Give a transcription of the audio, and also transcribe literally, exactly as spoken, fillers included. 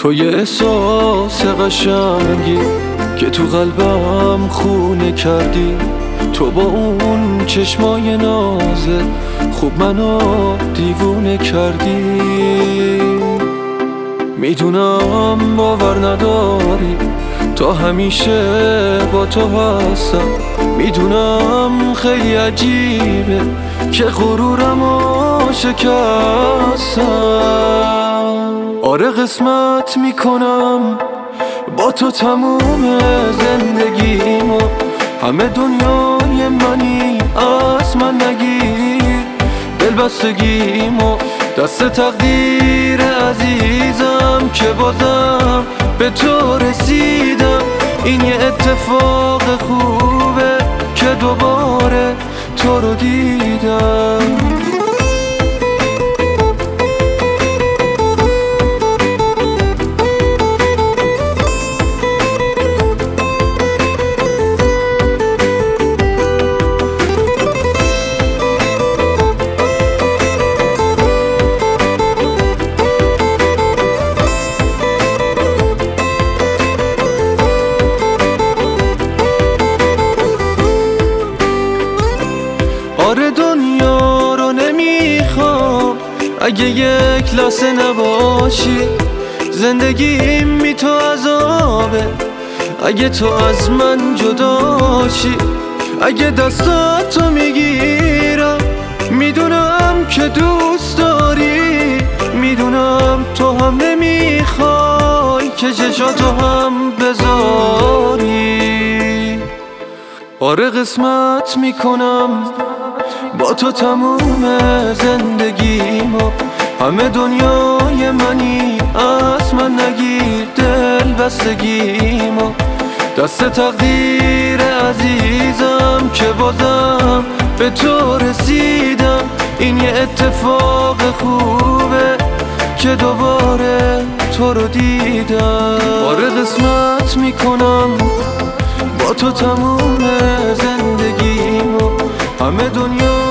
تو یه احساس قشنگی که تو قلبم خونه کردی. تو با اون چشمای نازه خوب منو دیوونه کردی. میدونم باور نداری تا همیشه با تو هستم. میدونم خیلی عجیبه که غرورمو شکستم. آره قسمت میکنم با تو تموم زندگیمو. همه دنیای منی از من نگیر دلبستگیمو. دست تقدیر عزیزم که بازم به تو رسیدم. این یه اتفاق خوبه که دوباره تو رو دیدم. آره دنیا رو نمیخوام اگه یک لحظه نباشی. زندگیم بی تو عذابه اگه تو از من جداشی. اگه دستاتو میگیرم میدونم که دوست داری. میدونم تو هم نمیخوای که چشاتو هم بذاری. آره قسمت میکنم با تو تموم زندگیمو. همه دنیای منی از من نگیر دل بستگیمو. دست تقدیر عزیزم که بازم به تو رسیدم. این یه اتفاق خوبه که دوباره تو رو دیدم. آره قسمت میکنم با تو تموم زندگیمو. همه دنیا